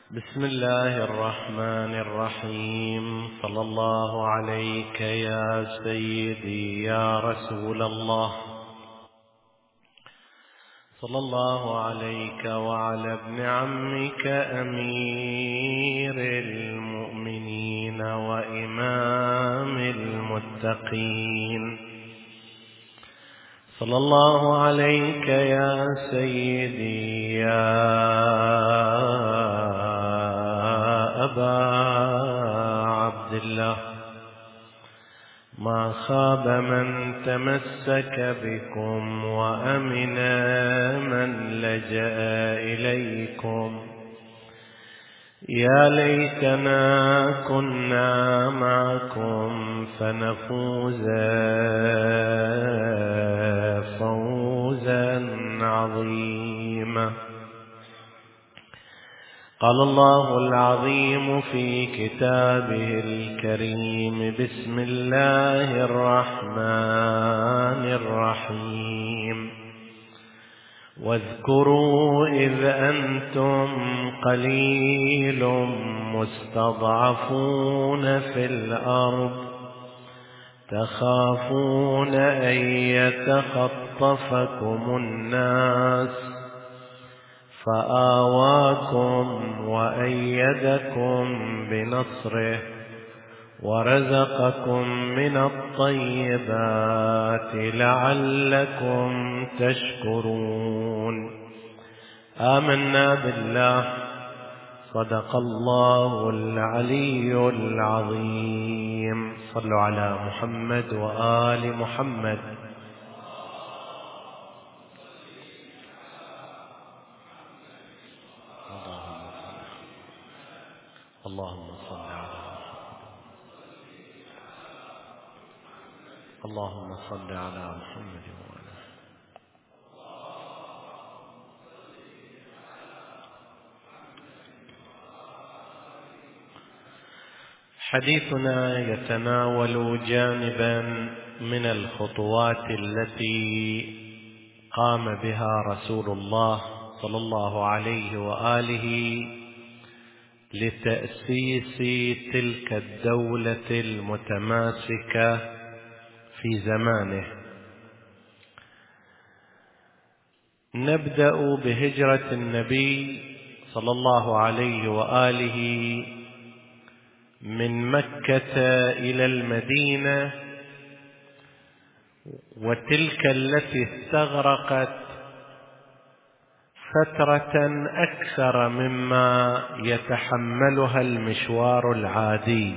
بسم الله الرحمن الرحيم. صلى الله عليك يا سيدي يا رسول الله، صلى الله عليك وعلى ابن عمك أمير المؤمنين وإمام المتقين، صلى الله عليك يا سيدي يا أبا عبد الله. ما خاب من تمسك بكم وأمن من لجأ إليكم. يا ليتنا كنا معكم فنفوز فوزا عظيما. قال الله العظيم في كتابه الكريم: بسم الله الرحمن الرحيم. واذكروا إذ أنتم قليل مستضعفون في الأرض تخافون أن يتخطفكم الناس فآواكم وأيدكم بنصره ورزقكم من الطيبات لعلكم تشكرون. آمنا بالله. صدق الله العلي العظيم. صلوا على محمد وآل محمد. اللهم صل على اللهم صل على محمد وآله. حديثنا يتناول جانبا من الخطوات التي قام بها رسول الله صلى الله عليه وآله لتأسيس تلك الدولة المتماسكة في زمانه. نبدأ بهجرة النبي صلى الله عليه وآله من مكة إلى المدينة، وتلك التي استغرقت فترة أكثر مما يتحملها المشوار العادي،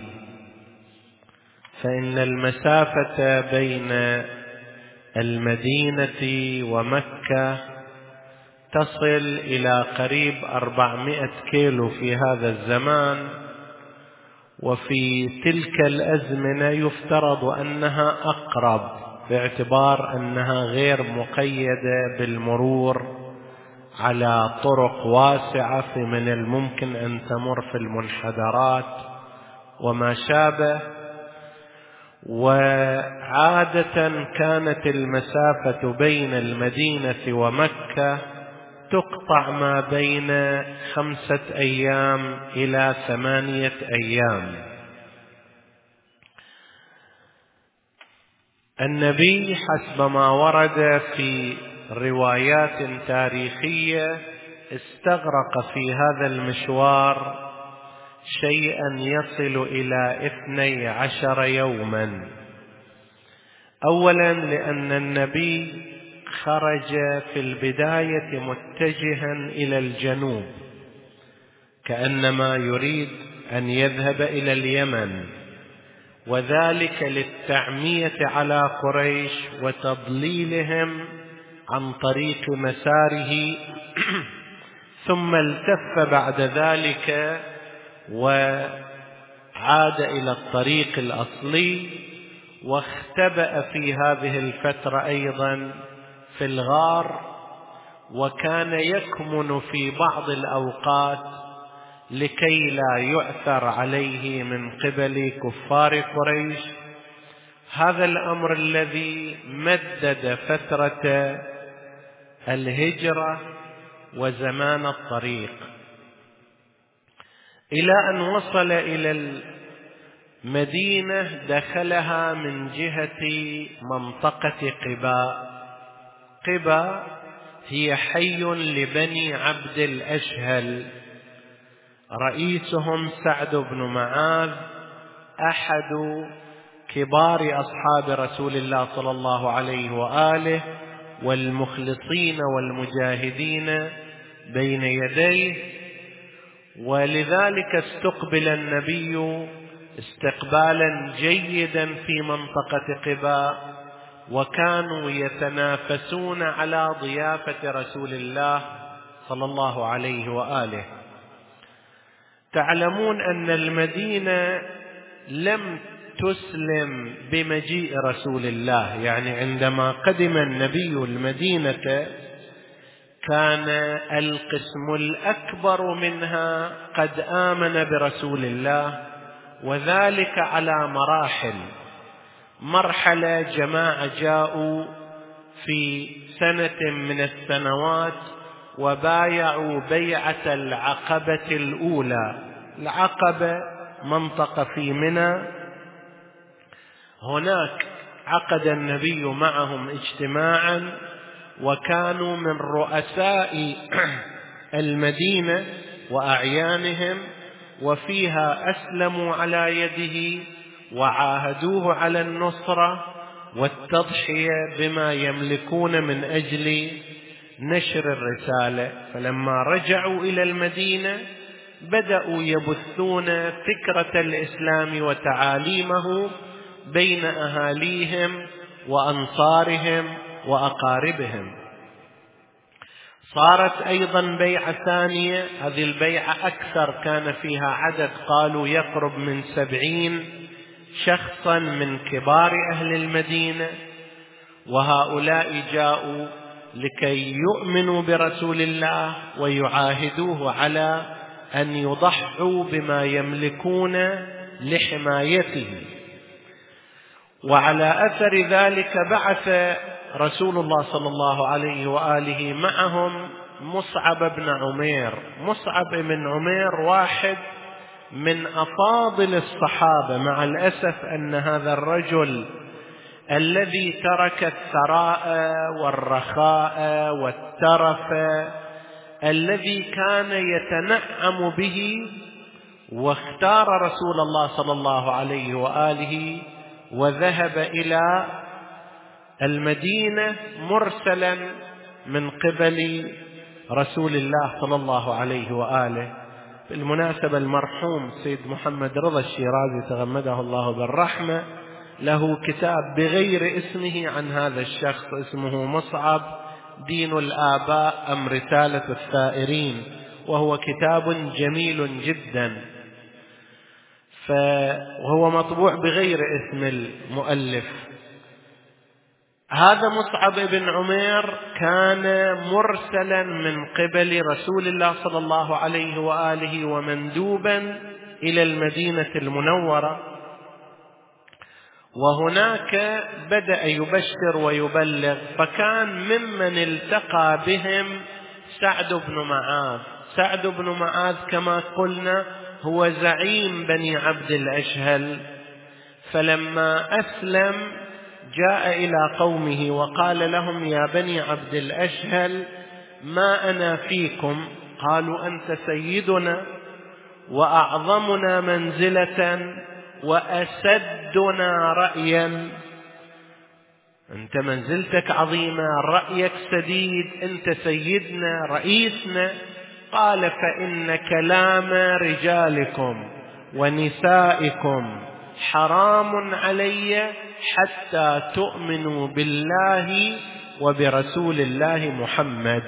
فإن المسافة بين المدينة ومكة تصل إلى قريب 400 كيلو في هذا الزمان، وفي تلك الأزمنة يفترض أنها أقرب باعتبار أنها غير مقيدة بالمرور على طرق واسعة فمن الممكن أن تمر في المنحدرات وما شابه. وعادة كانت المسافة بين المدينة ومكة تقطع ما بين 5 أيام إلى 8 أيام. النبي حسب ما ورد في روايات تاريخية استغرق في هذا المشوار شيئا يصل إلى 12 يوما. أولا لأن النبي خرج في البداية متجها إلى الجنوب كأنما يريد أن يذهب إلى اليمن، وذلك للتعمية على قريش وتضليلهم عن طريق مساره ثم التف بعد ذلك وعاد إلى الطريق الأصلي، واختبأ في هذه الفترة أيضا في الغار، وكان يكمن في بعض الأوقات لكي لا يؤثر عليه من قبل كفار قريش. هذا الأمر الذي مدد فترة الهجرة وزمان الطريق. إلى أن وصل إلى المدينة دخلها من جهة منطقة قباء. قباء هي حي لبني عبد الأشهل، رئيسهم سعد بن معاذ، أحد كبار أصحاب رسول الله صلى الله عليه وآله والمخلصين والمجاهدين بين يديه. ولذلك استقبل النبي استقبالا جيدا في منطقة قباء، وكانوا يتنافسون على ضيافة رسول الله صلى الله عليه وآله. تعلمون أن المدينة لم تسلم بمجيء رسول الله، يعني عندما قدم النبي المدينة كان القسم الأكبر منها قد آمن برسول الله، وذلك على مراحل. مرحلة جماعة جاءوا في سنة من السنوات وبايعوا بيعة العقبة الأولى. العقبة منطقة في منى، هناك عقد النبي معهم اجتماعا، وكانوا من رؤساء المدينة وأعيانهم، وفيها أسلموا على يده وعاهدوه على النصرة والتضحية بما يملكون من أجل نشر الرسالة. فلما رجعوا إلى المدينة بدأوا يبثون فكرة الإسلام وتعاليمه بين أهاليهم وأنصارهم وأقاربهم. صارت أيضا بيعة ثانية، هذه البيعة أكثر، كان فيها عدد قالوا يقرب من 70 شخصا من كبار أهل المدينة، وهؤلاء جاءوا لكي يؤمنوا برسول الله ويعاهدوه على أن يضحوا بما يملكون لحمايته. وعلى أثر ذلك بعث رسول الله صلى الله عليه وآله معهم مصعب بن عمير. مصعب بن عمير واحد من أفاضل الصحابة، مع الأسف أن هذا الرجل الذي ترك الثراء والرخاء والترف الذي كان يتنعم به، واختار رسول الله صلى الله عليه وآله وذهب إلى المدينة مرسلا من قبل رسول الله صلى الله عليه وآله. بالمناسبة المرحوم سيد محمد رضا الشيرازي تغمده الله بالرحمة له كتاب بغير اسمه عن هذا الشخص، اسمه مصعب دين الآباء أم رسالة الثائرين، وهو كتاب جميل جدا، وهو مطبوع بغير اسم المؤلف. هذا مصعب بن عمير كان مرسلا من قبل رسول الله صلى الله عليه وآله ومندوبا إلى المدينة المنورة، وهناك بدأ يبشر ويبلغ. فكان ممن التقى بهم سعد بن معاذ. سعد بن معاذ كما قلنا هو زعيم بني عبد الأشهل، فلما أسلم جاء إلى قومه وقال لهم: يا بني عبد الأشهل، ما أنا فيكم؟ قالوا: أنت سيدنا وأعظمنا منزلة وأسدنا رأيا، أنت منزلتك عظيمة، رأيك سديد، أنت سيدنا رئيسنا. قال: فإن كلام رجالكم ونسائكم حرام علي حتى تؤمنوا بالله وبرسول الله محمد.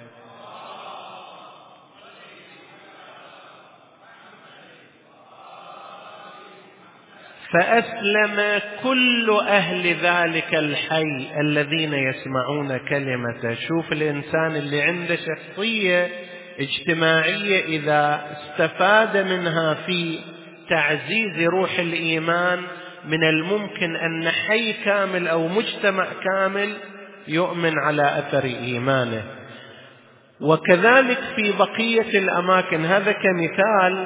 فأسلم كل أهل ذلك الحي الذين يسمعون كلمته. شوف الإنسان اللي عنده شخصية اجتماعية إذا استفاد منها في تعزيز روح الإيمان، من الممكن أن حي كامل أو مجتمع كامل يؤمن على أثر إيمانه. وكذلك في بقية الأماكن، هذا كمثال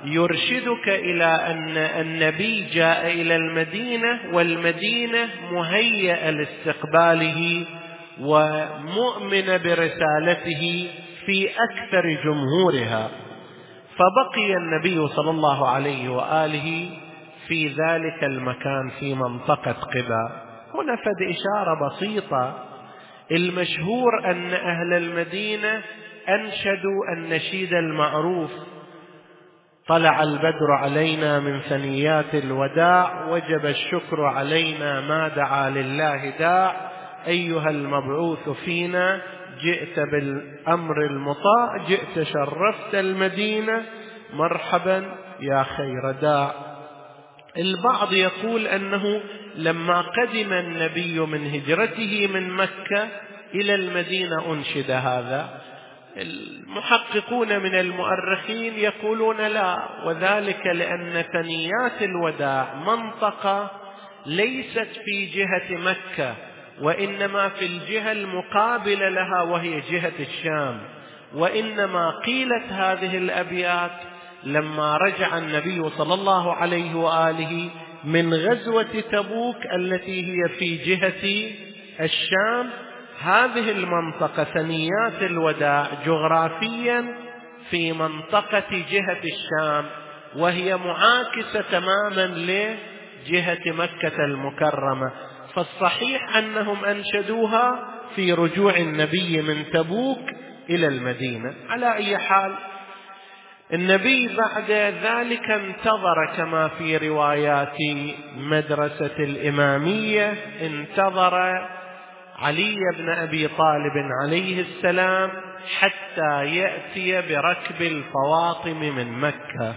يرشدك إلى أن النبي جاء إلى المدينة والمدينة مهيئة لاستقباله ومؤمنة برسالته في أكثر جمهورها. فبقي النبي صلى الله عليه وآله في ذلك المكان في منطقة قباء. هنا فد إشارة بسيطة. المشهور أن أهل المدينة أنشدوا النشيد المعروف: طلع البدر علينا من ثنيات الوداع، وجب الشكر علينا ما دعا لله داع، أيها المبعوث فينا جئت بالأمر المطاع، جئت شرفت المدينة، مرحبا يا خير داع. البعض يقول أنه لما قدم النبي من هجرته من مكة إلى المدينة أنشد هذا. المحققون من المؤرخين يقولون لا، وذلك لأن ثنيات الوداع منطقة ليست في جهة مكة، وإنما في الجهة المقابلة لها وهي جهة الشام. وإنما قيلت هذه الأبيات لما رجع النبي صلى الله عليه وآله من غزوة تبوك التي هي في جهة الشام. هذه المنطقة ثنيات الوداع جغرافيا في منطقة جهة الشام، وهي معاكسة تماما لجهة مكة المكرمة. فالصحيح أنهم أنشدوها في رجوع النبي من تبوك إلى المدينة. على أي حال، النبي بعد ذلك انتظر كما في روايات مدرسة الإمامية، انتظر علي بن أبي طالب عليه السلام حتى يأتي بركب الفواطم من مكة.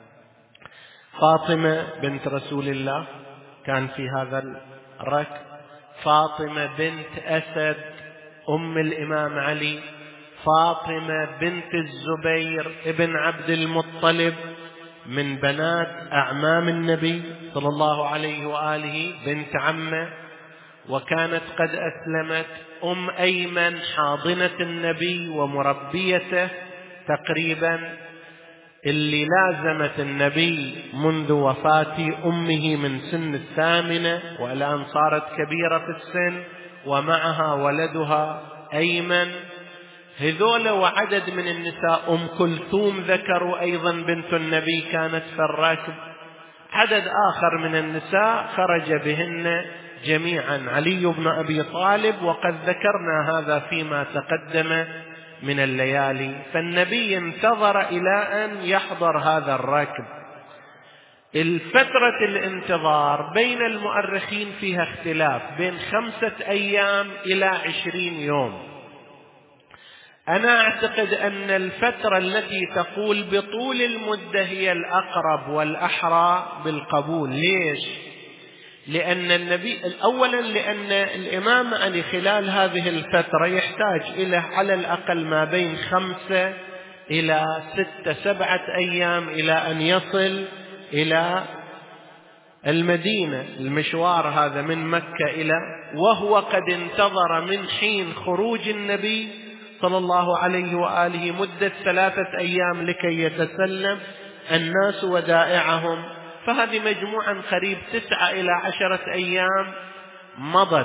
فاطمة بنت رسول الله كان في هذا الركب، فاطمة بنت أسد أم الإمام علي، فاطمة بنت الزبير ابن عبد المطلب من بنات أعمام النبي صلى الله عليه وآله، بنت عمه، وكانت قد أسلمت، أم أيمن حاضنة النبي ومربيته تقريبا، اللي لازمت النبي منذ وفاة أمه من سن 8 والآن صارت كبيرة في السن، ومعها ولدها أيمن. هذول وعدد من النساء، أم كلثوم ذكروا أيضا بنت النبي كانت في الراكب. عدد آخر من النساء خرج بهن جميعا علي بن أبي طالب، وقد ذكرنا هذا فيما تقدم من الليالي. فالنبي انتظر إلى أن يحضر هذا الركب. الفترة الانتظار بين المؤرخين فيها اختلاف، بين 5 أيام إلى 20 يوم. أنا أعتقد أن الفترة التي تقول بطول المدة هي الأقرب والأحرى بالقبول. ليش؟ لأن النبي أولا لأن الإمام علي خلال هذه الفترة يحتاج إلى على الأقل ما بين 5 إلى 6 7 أيام إلى أن يصل إلى المدينة. المشوار هذا من مكة إلى، وهو قد انتظر من حين خروج النبي صلى الله عليه وآله مدة 3 أيام لكي يتسلم الناس ودائعهم. فهذه مجموعا قريب 9 إلى 10 أيام مضت.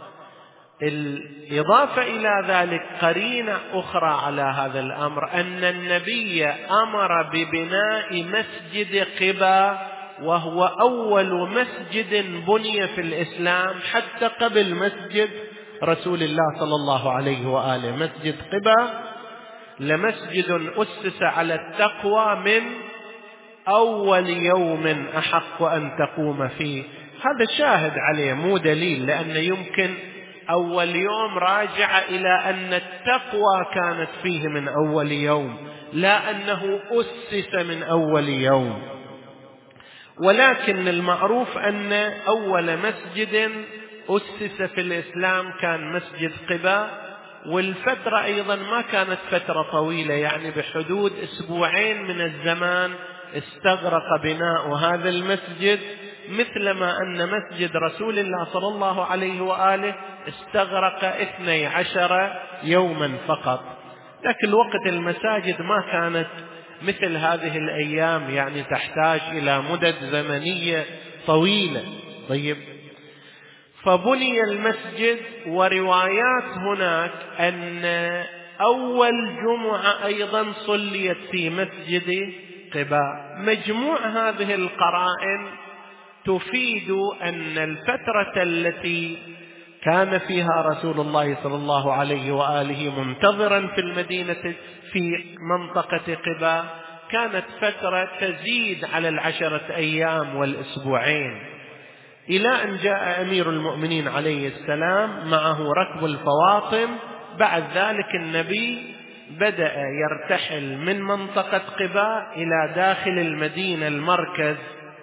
الإضافة إلى ذلك قرينة أخرى على هذا الأمر، أن النبي أمر ببناء مسجد قباء، وهو أول مسجد بني في الإسلام حتى قبل مسجد رسول الله صلى الله عليه وآله. مسجد قباء لمسجد أسس على التقوى من أول يوم أحق أن تقوم فيه. هذا شاهد عليه مو دليل، لأن يمكن أول يوم راجع إلى أن التقوى كانت فيه من أول يوم، لا أنه أسس من أول يوم. ولكن المعروف أن أول مسجد أسس في الإسلام كان مسجد قباء، والفترة أيضا ما كانت فترة طويلة، يعني بحدود 2 أسبوع من الزمان استغرق بناء هذا المسجد، مثلما أن مسجد رسول الله صلى الله عليه وآله استغرق 12 يوما فقط. لكن وقت المساجد ما كانت مثل هذه الأيام يعني تحتاج إلى مدد زمنية طويلة. طيب، فبني المسجد، وروايات هناك أن أول جمعة أيضا صليت في مسجد قباء. مجموع هذه القرائن تفيد أن الفترة التي كان فيها رسول الله صلى الله عليه وآله منتظرا في المدينة في منطقة قباء كانت فترة تزيد على 10 أيام والأسبوعين، إلى أن جاء أمير المؤمنين عليه السلام معه ركب الفواطم. بعد ذلك النبي بدأ يرتحل من منطقة قباء إلى داخل المدينة المركز.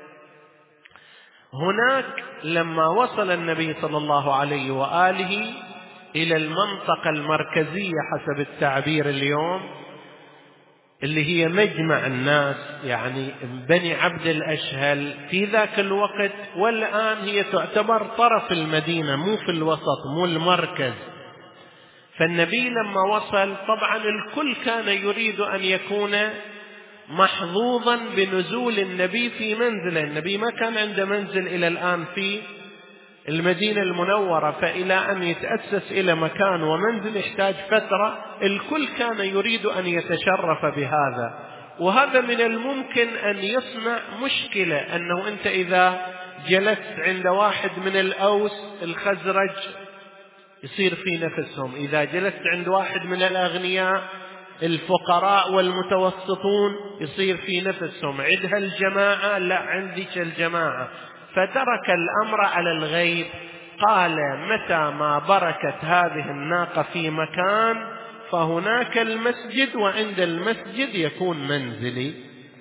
هناك لما وصل النبي صلى الله عليه وآله إلى المنطقة المركزية حسب التعبير اليوم، اللي هي مجمع الناس، يعني بني عبد الأشهل في ذاك الوقت، والآن هي تعتبر طرف المدينة، مو في الوسط، مو المركز. فالنبي لما وصل طبعا الكل كان يريد أن يكون محظوظا بنزول النبي في منزله. النبي ما كان عنده منزل إلى الآن في المدينة المنورة، فإلى أن يتأسس إلى مكان ومنزل يحتاج فترة. الكل كان يريد أن يتشرف بهذا، وهذا من الممكن أن يصنع مشكلة، أنه أنت إذا جلست عند واحد من الأوس الخزرج يصير في نفسهم، إذا جلست عند واحد من الأغنياء الفقراء والمتوسطون يصير في نفسهم، عندها الجماعة لا عندك الجماعة. فترك الأمر على الغيب، قال متى ما بركت هذه الناقة في مكان فهناك المسجد، وعند المسجد يكون منزلي،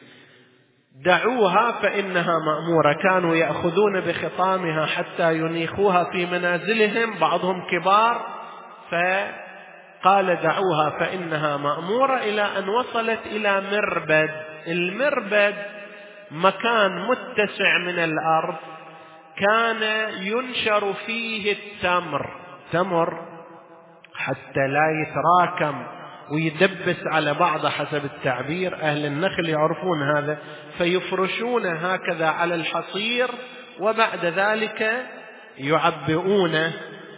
دعوها فإنها مأمورة. كانوا يأخذون بخطامها حتى ينيخوها في منازلهم، بعضهم كبار، فقال دعوها فإنها مأمورة، إلى أن وصلت إلى مربد. المربد مكان متسع من الأرض كان ينشر فيه تمر حتى لا يتراكم ويدبس على بعض حسب التعبير، أهل النخل يعرفون هذا، فيفرشون هكذا على الحصير وبعد ذلك يعبئونه.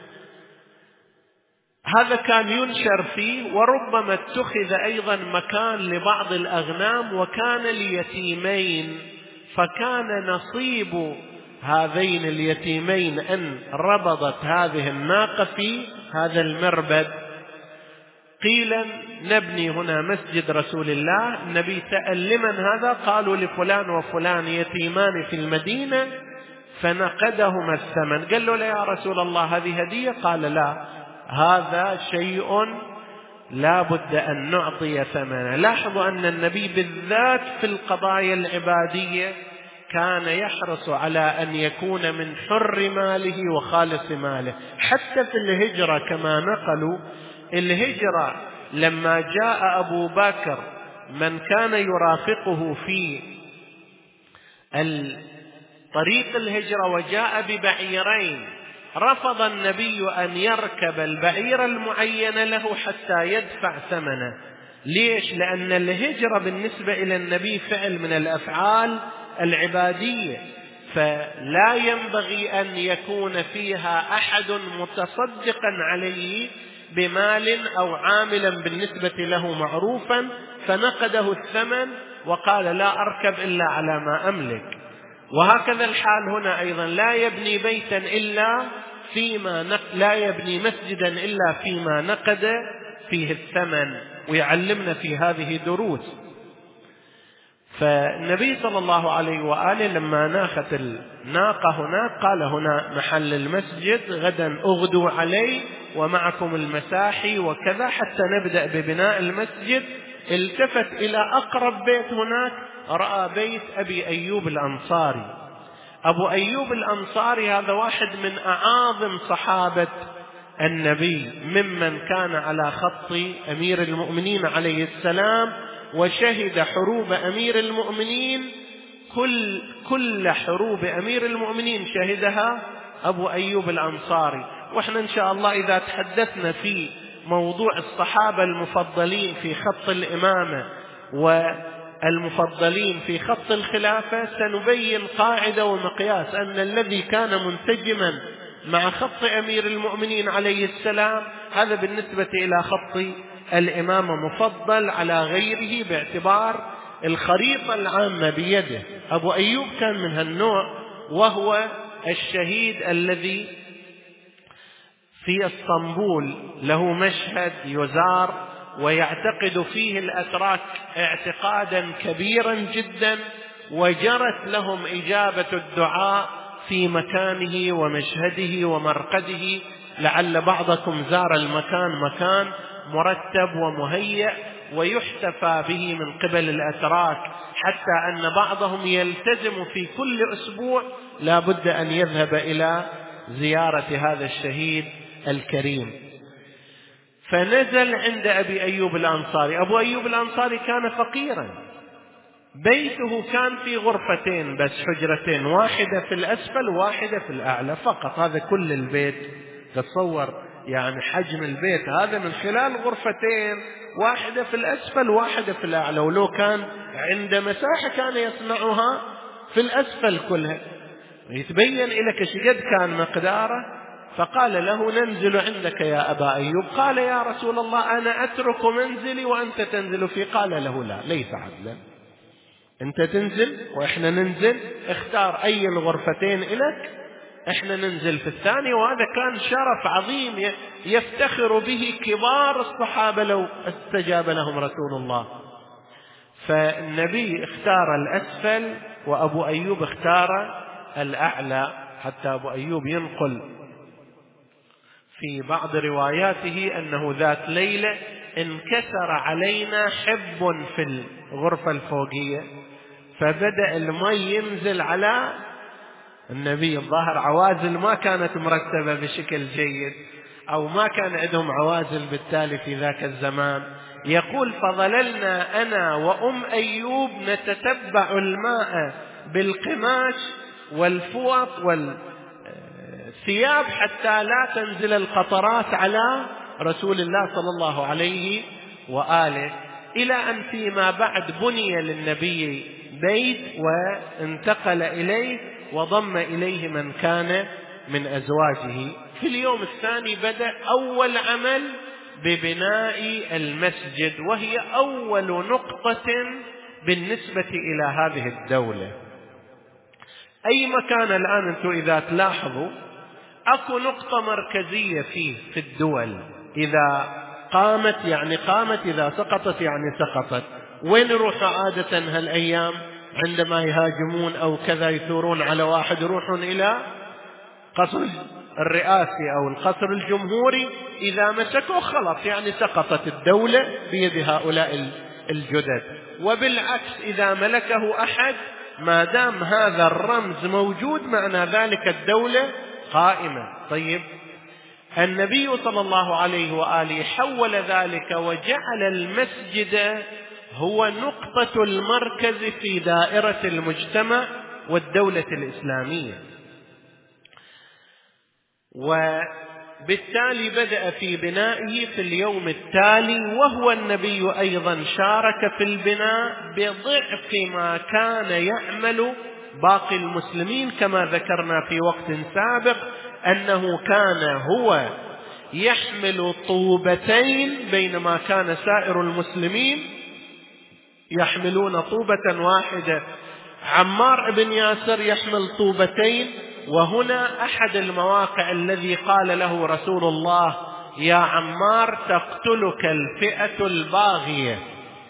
هذا كان ينشر فيه، وربما اتخذ أيضا مكان لبعض الأغنام، وكان ليتيمين، فكان نصيب هذين اليتيمين أن ربضت هذه الناقة في هذا المربد. قيل نبني هنا مسجد رسول الله. النبي سأل لمن هذا؟ قالوا لفلان وفلان يتيمان في المدينة فنقدهما الثمن. قال له لا يا رسول الله هذه هدية؟ قال لا، هذا شيء لا بد أن نعطي ثمنه. لاحظوا أن النبي بالذات في القضايا العبادية كان يحرص على أن يكون من حر ماله وخالص ماله. حتى في الهجرة كما نقلوا، الهجرة لما جاء أبو بكر من كان يرافقه في طريق الهجرة وجاء ببعيرين، رفض النبي أن يركب البعير المعين له حتى يدفع ثمنه. ليش؟ لأن الهجرة بالنسبة إلى النبي فعل من الأفعال العبادية، فلا ينبغي أن يكون فيها أحد متصدقا عليه بمال أو عاملا بالنسبة له معروفا، فنقده الثمن وقال لا أركب إلا على ما أملك. وهكذا الحال هنا أيضا، لا يبني بيتا إلا لا يبني مسجدا إلا فيما نقد فيه الثمن. ويعلمنا في هذه دروس. فالنبي صلى الله عليه وآله لما ناخت الناقة هناك قال هنا محل المسجد، غدا أغدوا عليه ومعكم المساحي وكذا حتى نبدأ ببناء المسجد. التفت إلى أقرب بيت هناك، رأى بيت أبي أيوب الأنصاري. أبو أيوب الأنصاري هذا واحد من أعاظم صحابة النبي، ممن كان على خط أمير المؤمنين عليه السلام، وشهد حروب أمير المؤمنين، كل حروب أمير المؤمنين شهدها أبو أيوب الأنصاري. وإحنا إن شاء الله إذا تحدثنا في موضوع الصحابة المفضلين في خط الإمامة المفضلين في خط الخلافة سنبين قاعدة ومقياس أن الذي كان منسجما مع خط أمير المؤمنين عليه السلام هذا بالنسبة إلى خط الإمامة مفضل على غيره باعتبار الخريطة العامة بيده. أبو أيوب كان من هالنوع، وهو الشهيد الذي في اسطنبول له مشهد يزار ويعتقد فيه الأتراك اعتقادا كبيرا جدا، وجرت لهم إجابة الدعاء في مكانه ومشهده ومرقده. لعل بعضكم زار المكان، مكان مرتب ومهيأ ويحتفى به من قبل الأتراك، حتى أن بعضهم يلتزم في كل أسبوع لا بد أن يذهب إلى زيارة هذا الشهيد الكريم. فنزل عند أبي أيوب الأنصاري. أبو أيوب الأنصاري كان فقيرا، بيته كان في غرفتين بس، حجرتين، واحدة في الأسفل وواحدة في الأعلى فقط، هذا كل البيت. تصور يعني حجم البيت هذا من خلال غرفتين، واحدة في الأسفل واحدة في الأعلى، ولو كان عند مساحة كان يصنعها في الأسفل كلها. يتبين لك شقد كان مقداره. فقال له ننزل عندك يا أبا أيوب. قال يا رسول الله أنا أترك منزلي وأنت تنزل فيه. قال له لا، ليس عدلا، أنت تنزل وإحنا ننزل، اختار أي الغرفتين إلك، إحنا ننزل في الثاني. وهذا كان شرف عظيم يفتخر به كبار الصحابة لو استجاب لهم رسول الله. فالنبي اختار الأسفل وأبو أيوب اختار الأعلى، حتى أبو أيوب ينقل في بعض رواياته أنه ذات ليلة انكسر علينا حب في الغرفة الفوقية، فبدأ المي ينزل على النبي. الظاهر عوازل ما كانت مرتبة بشكل جيد، أو ما كان عندهم عوازل بالتالي في ذاك الزمان. يقول فظللنا أنا وأم أيوب نتتبع الماء بالقماش والفوط والثياب حتى لا تنزل القطرات على رسول الله صلى الله عليه وآله، إلى أن فيما بعد بني للنبي بيت وانتقل إليه وضم إليه من كان من أزواجه. في اليوم الثاني بدأ أول عمل ببناء المسجد، وهي أول نقطة بالنسبة إلى هذه الدولة. أي مكان الآن أنتم إذا تلاحظوا أكو نقطة مركزية فيه في الدول، إذا قامت يعني قامت، إذا سقطت يعني سقطت. وين يروحوا عادة هالأيام عندما يهاجمون أو كذا يثورون على واحد؟ يروحون إلى قصر الرئاسي أو القصر الجمهوري، إذا مسكوا خلص يعني سقطت الدولة بيد هؤلاء الجدد. وبالعكس إذا ملكه أحد ما دام هذا الرمز موجود معنى ذلك الدولة قائمة. طيب النبي صلى الله عليه وآله حول ذلك وجعل المسجد هو نقطة المركز في دائرة المجتمع والدولة الإسلامية، وبالتالي بدأ في بنائه في اليوم التالي. وهو النبي أيضا شارك في البناء بضعف ما كان يعمل باقي المسلمين، كما ذكرنا في وقت سابق أنه كان هو يحمل طوبتين بينما كان سائر المسلمين يحملون طوبة واحدة. عمار بن ياسر يحمل طوبتين. وهنا أحد المواقع الذي قال له رسول الله يا عمار تقتلك الفئة الباغية.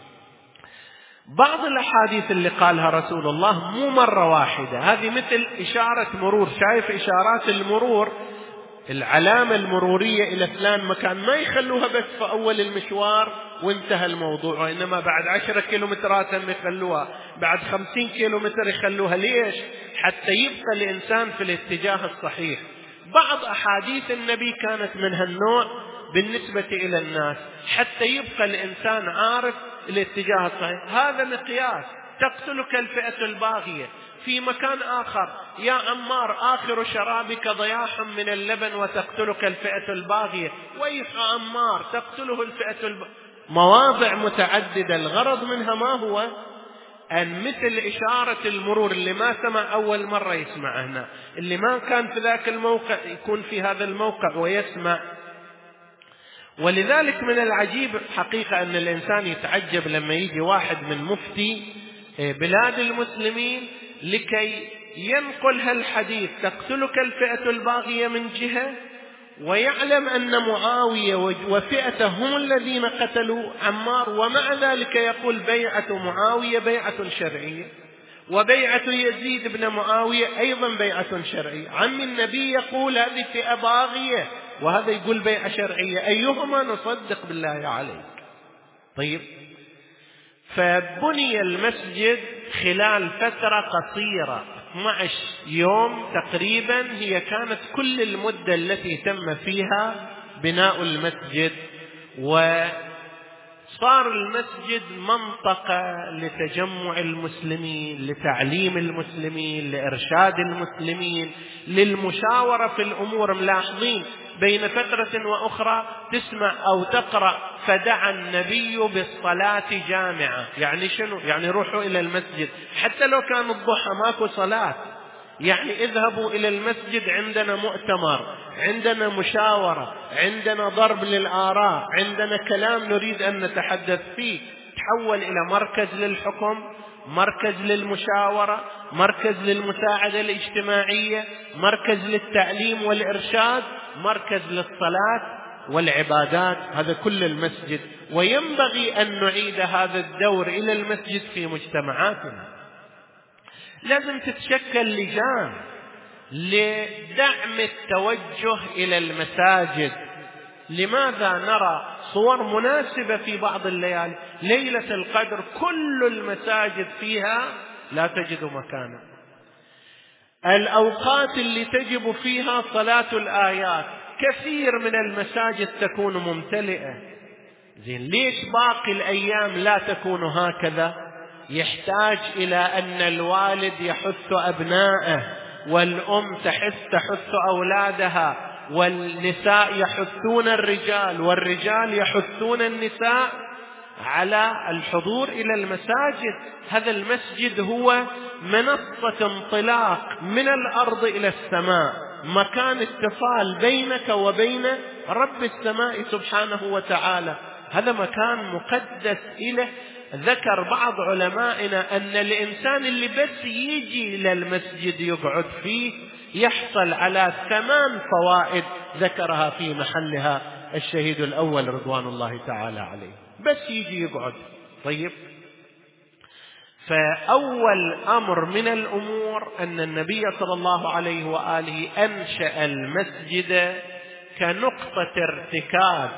بعض الأحاديث اللي قالها رسول الله مو مرة واحدة، هذه مثل إشارة مرور. شايف إشارات المرور، العلامة المرورية إلى فلان مكان ما يخلوها بس في أول المشوار وانتهى الموضوع، وإنما بعد 10 كيلومترات هم يخلوها، بعد 50 كيلومتر يخلوها. ليش؟ حتى يبقى الإنسان في الاتجاه الصحيح. بعض أحاديث النبي كانت من هالنوع بالنسبة إلى الناس، حتى يبقى الإنسان عارف الاتجاه الصحيح. هذا مقياس. تقتلك الفئة الباغية. في مكان آخر يا عمار آخر شرابك ضياح من اللبن وتقتلك الفئة الباغية. ويح عمار تقتله الفئة الباغية. مواضع متعددة، الغرض منها ما هو؟ أن مثل إشارة المرور، اللي ما سمع أول مرة يسمع هنا، اللي ما كان في ذاك الموقع يكون في هذا الموقع ويسمع. ولذلك من العجيب حقيقة أن الإنسان يتعجب لما يجي واحد من مفتي بلاد المسلمين لكي ينقل هالحديث: تقتلك الفئة الباغية من جهة، ويعلم أن معاوية وفئته هم الذين قتلوا عمار، ومع ذلك يقول بيعة معاوية بيعة شرعية، وبيعة يزيد بن معاوية أيضا بيعة شرعية. عم النبي يقول هذه فئة باغية، وهذا يقول بيعة شرعية، أيهما نصدق بالله عليك؟ طيب، فبني المسجد خلال فترة قصيرة 12 يوم تقريبا، هي كانت كل المدة التي تم فيها بناء المسجد. وصار المسجد منطقة لتجمع المسلمين، لتعليم المسلمين، لإرشاد المسلمين، للمشاورة في الأمور. ملاحظين بين فترة وأخرى تسمع أو تقرأ: فدعا النبي بالصلاة جامعة. يعني شنو؟ يعني روحوا إلى المسجد حتى لو كان الضحى ماكو صلاة، يعني اذهبوا إلى المسجد، عندنا مؤتمر، عندنا مشاورة، عندنا ضرب للآراء، عندنا كلام نريد أن نتحدث فيه. تحول إلى مركز للحكم، مركز للمشاورة، مركز للمساعدة الاجتماعية، مركز للتعليم والإرشاد، مركز للصلاة والعبادات. هذا كل المسجد، وينبغي أن نعيد هذا الدور إلى المسجد في مجتمعاتنا. لازم تتشكل لجان لدعم التوجه إلى المساجد. لماذا نرى صور مناسبة في بعض الليالي؟ ليلة القدر كل المساجد فيها لا تجد مكانا. الأوقات اللي تجب فيها صلاة الآيات كثير من المساجد تكون ممتلئة. زين، ليش باقي الأيام لا تكون هكذا؟ يحتاج إلى أن الوالد يحث أبنائه، والأم تحث أولادها، والنساء يحثون الرجال، والرجال يحثون النساء على الحضور إلى المساجد. هذا المسجد هو منصة انطلاق من الأرض إلى السماء، مكان اتصال بينك وبين رب السماء سبحانه وتعالى. هذا مكان مقدس إله. ذكر بعض علمائنا أن الإنسان اللي بس يجي إلى المسجد يقعد فيه يحصل على 8 فوائد ذكرها في محلها الشهيد الأول رضوان الله تعالى عليه، بس يجي يقعد. طيب، فأول أمر من الأمور أن النبي صلى الله عليه وآله أنشأ المسجد كنقطة ارتكاز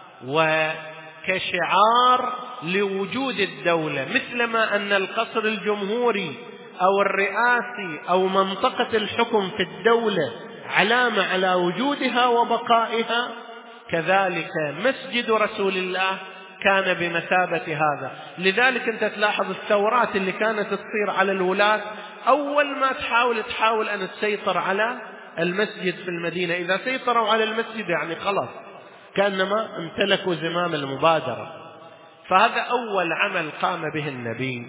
وكشعار لوجود الدولة، مثلما أن القصر الجمهوري أو الرئاسي أو منطقة الحكم في الدولة علامة على وجودها وبقائها، كذلك مسجد رسول الله كان بمثابة هذا. لذلك أنت تلاحظ الثورات اللي كانت تصير على الولاة، أول ما تحاول أن تسيطر على المسجد في المدينة. إذا سيطروا على المسجد يعني خلاص كأنما امتلكوا زمام المبادرة. فهذا أول عمل قام به النبي.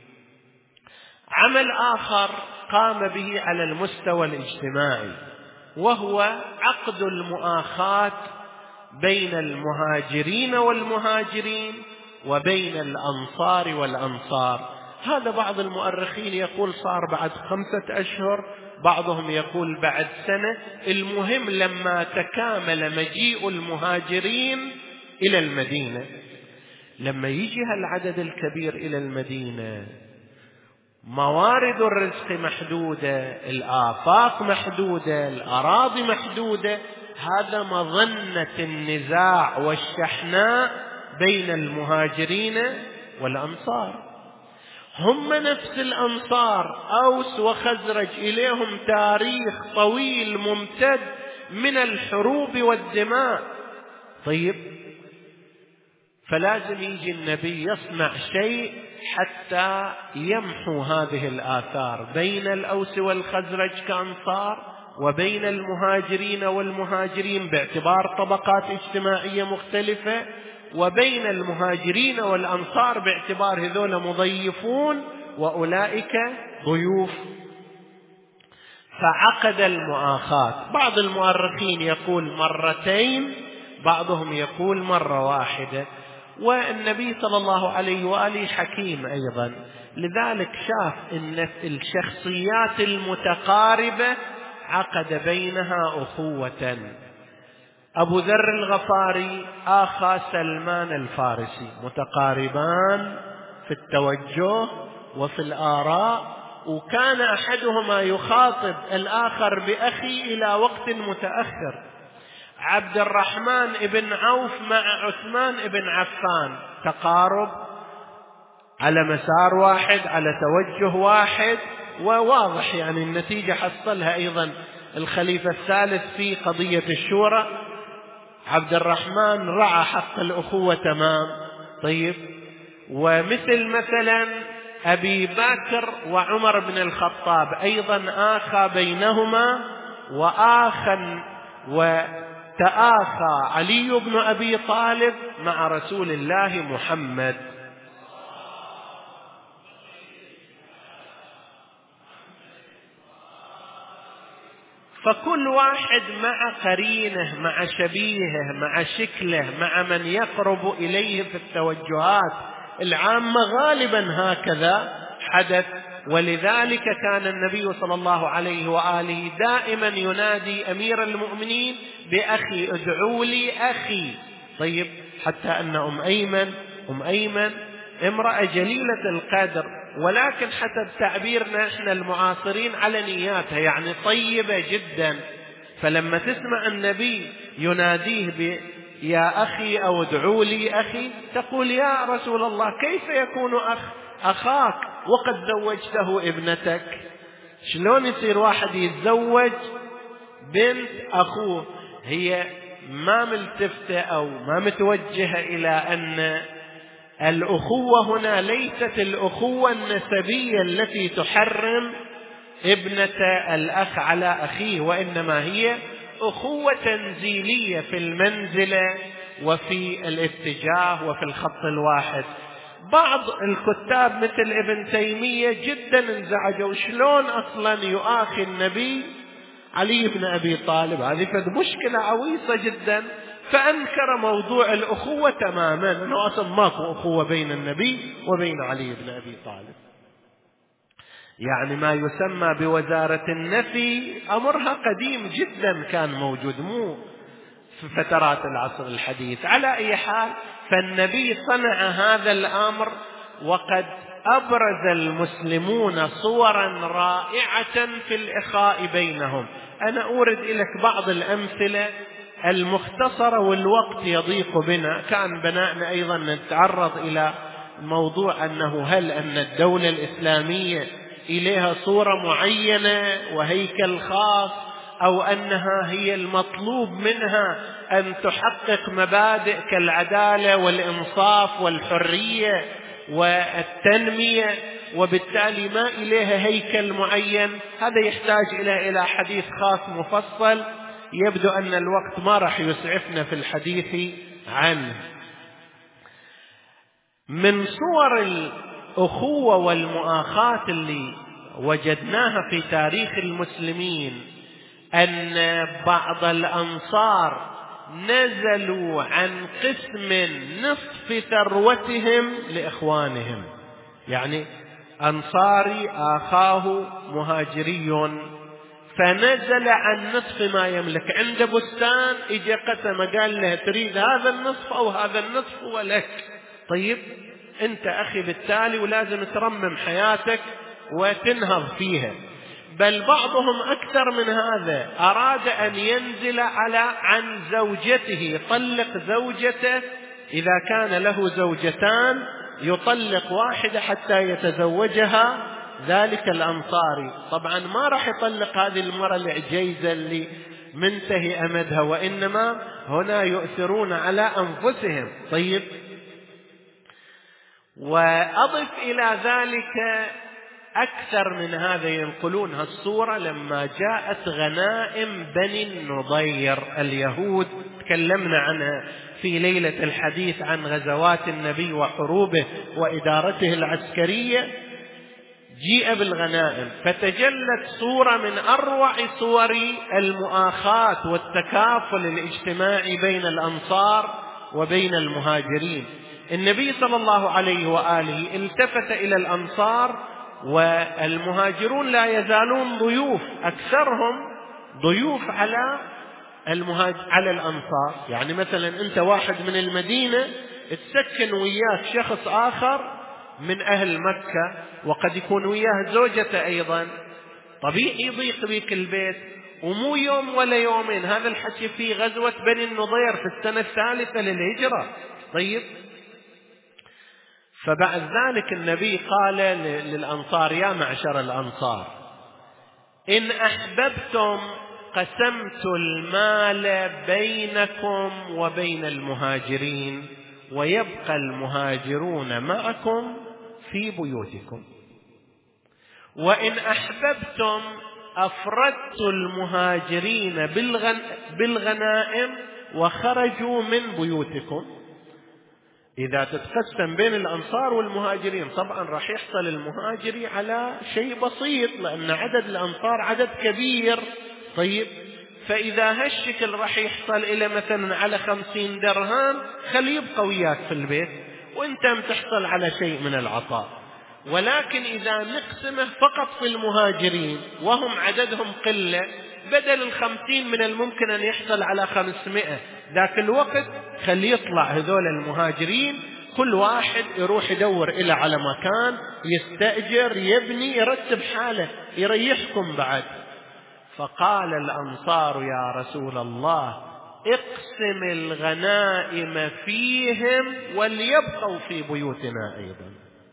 عمل آخر قام به على المستوى الاجتماعي، وهو عقد المؤاخاة بين المهاجرين والمهاجرين وبين الأنصار والأنصار. هذا بعض المؤرخين يقول صار بعد 5 أشهر، بعضهم يقول بعد سنة. المهم لما تكامل مجيء المهاجرين إلى المدينة، لما يجي هالعدد الكبير إلى المدينة، موارد الرزق محدودة، الآفاق محدودة، الأراضي محدودة. هذا مظنة النزاع والشحناء بين المهاجرين والأنصار. هم نفس الأنصار أوس وخزرج إليهم تاريخ طويل ممتد من الحروب والدماء. طيب، فلازم يجي النبي يصنع شيء حتى يمحو هذه الآثار بين الأوس والخزرج كأنصار، وبين المهاجرين والمهاجرين باعتبار طبقات اجتماعية مختلفة، وبين المهاجرين والأنصار باعتبار هذول مضيفون وأولئك ضيوف. فعقد المؤاخاة. بعض المؤرخين يقول مرتين، بعضهم يقول مرة واحدة، والنبي صلى الله عليه وآله حكيم أيضا، لذلك شاف أن الشخصيات المتقاربة عقد بينها أخوة. أبو ذر الغفاري آخى سلمان الفارسي، متقاربان في التوجه وفي الآراء، وكان أحدهما يخاطب الآخر بأخي إلى وقت متأخر. عبد الرحمن بن عوف مع عثمان بن عفان تقارب على مسار واحد، على توجه واحد، وواضح يعني النتيجة حصلها أيضا الخليفة الثالث في قضية الشورى. عبد الرحمن رعى حق الأخوة تمام. طيب، ومثل مثلا أبي بكر وعمر بن الخطاب أيضا آخى بينهما، وتآخى علي بن أبي طالب مع رسول الله محمد. فكل واحد مع قرينه، مع شبيهه، مع شكله، مع من يقرب إليه في التوجهات العامة، غالبا هكذا حدث. ولذلك كان النبي صلى الله عليه وآله دائما ينادي أمير المؤمنين بأخي، ادعوا لي أخي. طيب، حتى أن أم أيمن امرأة جليلة القدر، ولكن حسب تعبيرنا احنا المعاصرين على نياتها، يعني طيبة جدا. فلما تسمع النبي يناديه يا أخي أو ادعوا لي أخي، تقول يا رسول الله كيف يكون أخاك وقد زوجته ابنتك؟ شلون يصير واحد يتزوج بنت أخوه؟ هي ما ملتفتة أو ما متوجهة إلى أن الأخوة هنا ليست الأخوة النسبية التي تحرم ابنة الأخ على أخيه، وإنما هي أخوة تنزيلية في المنزلة وفي الاتجاه وفي الخط الواحد. بعض الكتاب مثل ابن تيمية جدا انزعجوا، شلون أصلا يؤاخي النبي علي بن أبي طالب؟ هذه مشكلة عويصة جدا. فأنكر موضوع الأخوة تماما، أنه أصلا ماكو أخوة بين النبي وبين علي بن أبي طالب. يعني ما يسمى بوزارة النفي أمرها قديم جدا كان موجود، مو في فترات العصر الحديث. على أي حال، فالنبي صنع هذا الأمر، وقد أبرز المسلمون صورا رائعة في الإخاء بينهم. أنا أورد لك بعض الأمثلة المختصرة والوقت يضيق بنا. كان بناءنا أيضا نتعرض إلى موضوع أنه هل أن الدولة الإسلامية إليها صورة معينة وهيكل خاص، أو أنها هي المطلوب منها أن تحقق مبادئ كالعدالة والإنصاف والحرية والتنمية، وبالتالي ما إليها هيكل معين. هذا يحتاج إلى حديث خاص مفصل، يبدو أن الوقت ما راح يسعفنا في الحديث عنه. من صور الأخوة والمؤاخاة اللي وجدناها في تاريخ المسلمين أن بعض الأنصار نزلوا عن قسم نصف ثروتهم لإخوانهم. يعني أنصاري آخاه مهاجري فنزل عن نصف ما يملك، عنده بستان إجا قسم قال له تريد هذا النصف أو هذا النصف ولك. طيب أنت أخي بالتالي ولازم ترمم حياتك وتنهض فيها. بل بعضهم أكثر من هذا، أراد أن ينزل عن زوجته، يطلق زوجته إذا كان له زوجتان، يطلق واحدة حتى يتزوجها ذلك الأنصاري. طبعا ما راح يطلق هذه المرأة العجيزة اللي منتهي أمدها، وإنما هنا يؤثرون على أنفسهم. طيب، وأضف إلى ذلك أكثر من هذا، ينقلون هالصورة لما جاءت غنائم بني النضير اليهود، تكلمنا عنها في ليلة الحديث عن غزوات النبي وحروبه وإدارته العسكرية. جيء بالغنائم، فتجلت صورة من أروع صور المؤاخاة والتكافل الاجتماعي بين الأنصار وبين المهاجرين. النبي صلى الله عليه وآله التفت إلى الأنصار، والمهاجرون لا يزالون ضيوف، أكثرهم ضيوف على الأنصار. يعني مثلا أنت واحد من المدينة تسكن وياك شخص آخر من أهل مكة، وقد يكون وياه زوجته أيضا، طبيعي يضيق بك البيت، ومو يوم ولا يومين. هذا الحكي في غزوة بني النضير في السنة الثالثة للهجرة. طيب، فبعد ذلك النبي قال للأنصار: يا معشر الأنصار، إن أحببتم قسمت المال بينكم وبين المهاجرين، ويبقى المهاجرون معكم في بيوتكم. وإن أحببتم أفردت المهاجرين بالغنائم وخرجوا من بيوتكم. إذا تتقسم بين الأنصار والمهاجرين، طبعا راح يحصل المهاجري على شيء بسيط، لأن عدد الأنصار عدد كبير. طيب، فإذا هالشكل راح يحصل إلى مثلا على 50 درهم، خليه يبقى وياك في البيت وانت تحصل على شيء من العطاء. ولكن إذا نقسمه فقط في المهاجرين وهم عددهم قلة، بدل 50 من الممكن أن يحصل على 500، ذاك الوقت خليه يطلع هذول المهاجرين كل واحد يروح يدور إلى على مكان يستأجر، يبني، يرتب حاله، يريحكم بعد. فقال الأنصار: يا رسول الله، اقسم الغنائم فيهم وليبقوا في بيوتنا أيضا.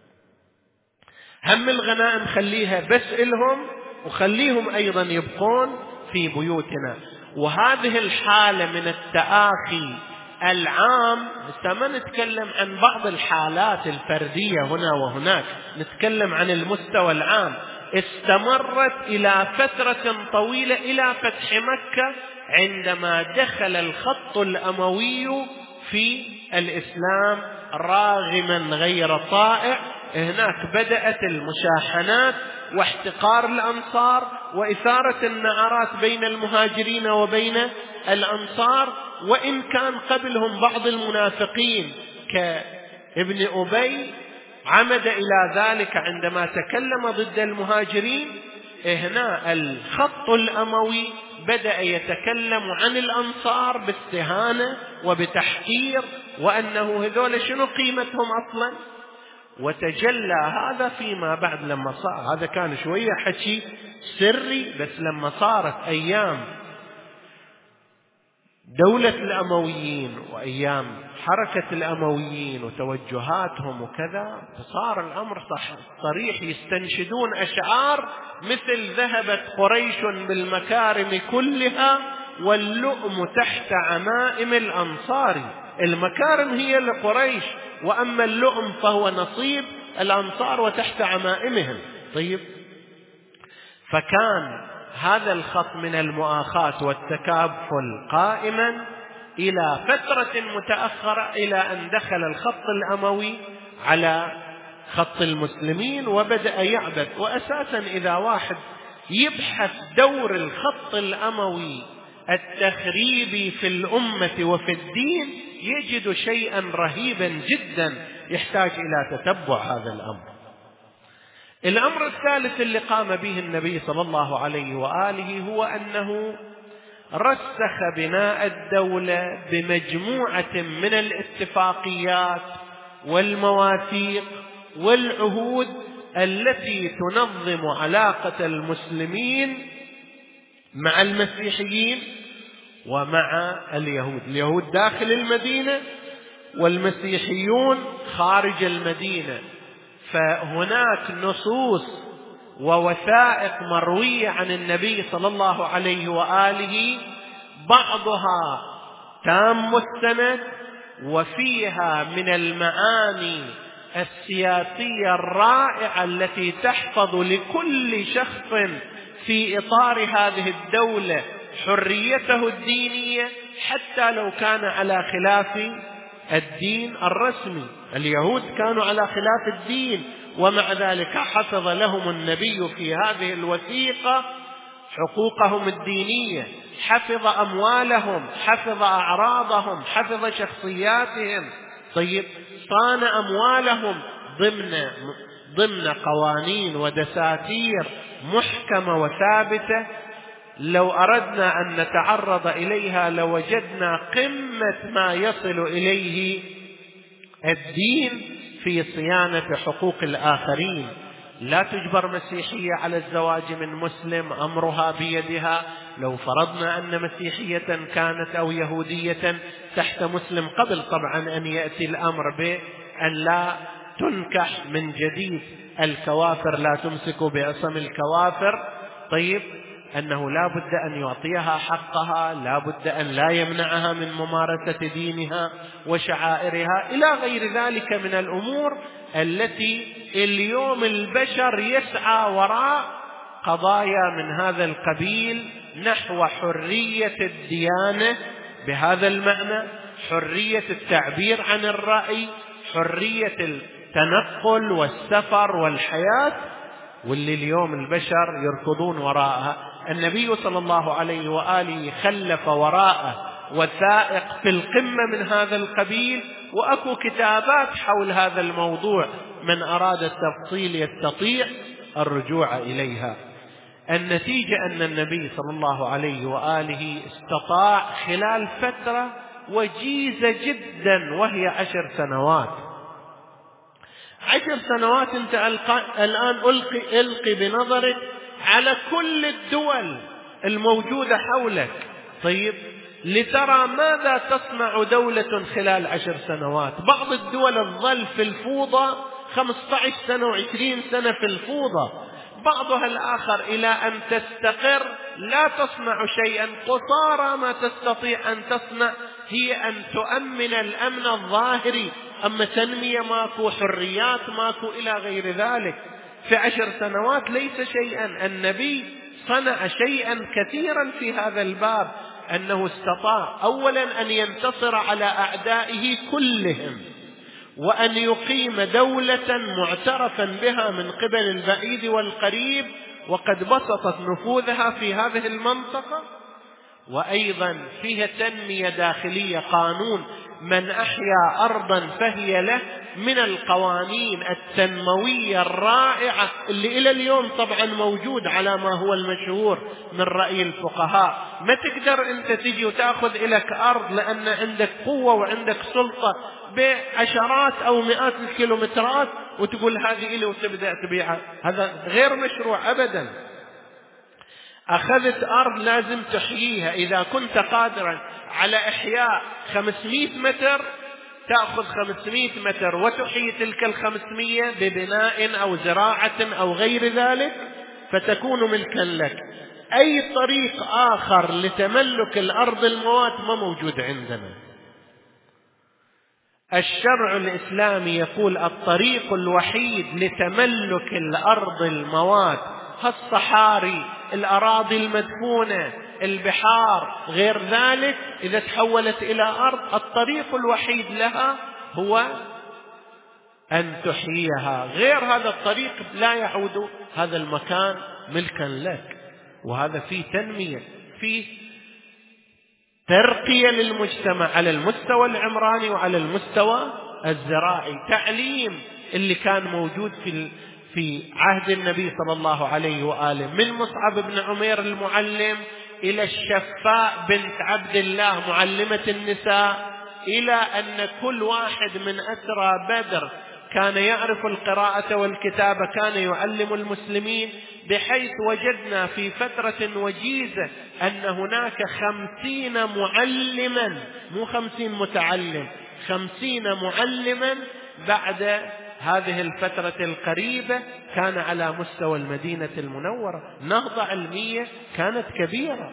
هم الغنائم خليها بس إلهم، وخليهم أيضا يبقون في بيوتنا. وهذه الحالة من التآخي العام، ما نتكلم عن بعض الحالات الفردية هنا وهناك، نتكلم عن المستوى العام، استمرت إلى فترة طويلة إلى فتح مكة، عندما دخل الخط الأموي في الإسلام راغما غير طائع. هناك بدأت المشاحنات واحتقار الأنصار وإثارة النعرات بين المهاجرين وبين الأنصار. وإن كان قبلهم بعض المنافقين كابن أبي عمد إلى ذلك عندما تكلم ضد المهاجرين، هنا الخط الأموي بدأ يتكلم عن الأنصار باستهانة وبتحقير، وأنه هذول شنو قيمتهم أصلا. وتجلى هذا فيما بعد لما صار، هذا كان شوية حكي سري، بس لما صارت أيام دولة الأمويين وأيام حركة الأمويين وتوجهاتهم وكذا، فصار الأمر صريح، يستنشدون أشعار مثل: ذهبت قريش بالمكارم كلها واللؤم تحت عمائم الأنصار. المكارم هي لقريش، وأما اللؤم فهو نصيب الأنصار وتحت عمائمهم. طيب، فكان هذا الخط من المؤاخاة والتكافل قائما إلى فترة متأخرة، إلى أن دخل الخط الأموي على خط المسلمين وبدأ يعبث. وأساسا إذا واحد يبحث دور الخط الأموي التخريبي في الأمة وفي الدين، يجد شيئا رهيبا جدا يحتاج إلى تتبع هذا الأمر. الأمر الثالث اللي قام به النبي صلى الله عليه وآله هو أنه رسخ بناء الدولة بمجموعة من الاتفاقيات والمواثيق والعهود التي تنظم علاقة المسلمين مع المسيحيين ومع اليهود داخل المدينة والمسيحيون خارج المدينة. فهناك نصوص ووثائق مروية عن النبي صلى الله عليه وآله، بعضها تام السند وفيها من المعاني السياسية الرائعة التي تحفظ لكل شخص في إطار هذه الدولة حريته الدينية، حتى لو كان على خلاف الدين الرسمي. اليهود كانوا على خلاف الدين ومع ذلك حفظ لهم النبي في هذه الوثيقة حقوقهم الدينية، حفظ أموالهم، حفظ أعراضهم، حفظ شخصياتهم. طيب، صان أموالهم ضمن قوانين ودساتير محكمة وثابتة، لو أردنا أن نتعرض إليها لوجدنا قمة ما يصل إليه الدين في صيانة حقوق الآخرين. لا تجبر مسيحية على الزواج من مسلم، أمرها بيدها. لو فرضنا أن مسيحية كانت أو يهودية تحت مسلم قبل طبعا أن يأتي الأمر بأن لا تنكح من جديد الكوافر، لا تمسكوا بعصم الكوافر. طيب، أنه لا بد أن يعطيها حقها، لا بد أن لا يمنعها من ممارسة دينها وشعائرها إلى غير ذلك من الأمور التي اليوم البشر يسعى وراء قضايا من هذا القبيل نحو حرية الديانة بهذا المعنى، حرية التعبير عن الرأي، حرية التنقل والسفر والحياة، واللي اليوم البشر يركضون وراءها. النبي صلى الله عليه وآله خلف وراءه وثائق في القمة من هذا القبيل، وأكو كتابات حول هذا الموضوع، من أراد التفصيل يستطيع الرجوع إليها. النتيجة أن النبي صلى الله عليه وآله استطاع خلال فترة وجيزة جدا وهي 10 سنوات. 10 سنوات أنت الآن ألقي بنظرك على كل الدول الموجودة حولك، طيب، لترى ماذا تصنع دولة خلال 10 سنوات. بعض الدول تظل في الفوضى 15 سنة و20 سنة في الفوضى، بعضها الآخر إلى أن تستقر لا تصنع شيئا، قصارى ما تستطيع أن تصنع هي أن تؤمن الأمن الظاهري، أما تنمية ماكو، حريات ماكو، إلى غير ذلك. في 10 سنوات ليس شيئا. النبي صنع شيئا كثيرا في هذا الباب، أنه استطاع أولا أن ينتصر على أعدائه كلهم، وأن يقيم دولة معترفا بها من قبل البعيد والقريب، وقد بسطت نفوذها في هذه المنطقة، وأيضا فيها تنمية داخلية. قانون من أحيا أرضا فهي له من القوانين التنموية الرائعة اللي إلى اليوم طبعا موجود على ما هو المشهور من رأي الفقهاء. ما تقدر أنت تجي وتأخذ إليك أرض لأن عندك قوة وعندك سلطة بعشرات أو مئات الكيلومترات وتقول هذه إلي وتبدأ تبيعها، هذا غير مشروع أبدا. أخذت أرض لازم تحييها، إذا كنت قادرا على إحياء 500 متر تأخذ 500 متر وتحيي تلك 500 ببناء أو زراعة أو غير ذلك، فتكون ملكا لك. أي طريق آخر لتملك الأرض الموات ما موجود عندنا. الشرع الإسلامي يقول الطريق الوحيد لتملك الأرض الموات، الصحاري، الأراضي المدفونة، البحار، غير ذلك، إذا تحولت إلى أرض الطريق الوحيد لها هو أن تحييها، غير هذا الطريق لا يعود هذا المكان ملكا لك. وهذا فيه تنمية، فيه ترقية للمجتمع على المستوى العمراني وعلى المستوى الزراعي. تعليم اللي كان موجود في عهد النبي صلى الله عليه وآله، من مصعب بن عمير المعلم إلى الشفاء بنت عبد الله معلمة النساء، إلى أن كل واحد من أسرى بدر كان يعرف القراءة والكتابة كان يعلم المسلمين، بحيث وجدنا في فترة وجيزة أن هناك 50 معلما، مو 50 متعلم، 50 معلما بعد هذه الفترة القريبة كان على مستوى المدينة المنورة. نهضة علمية كانت كبيرة.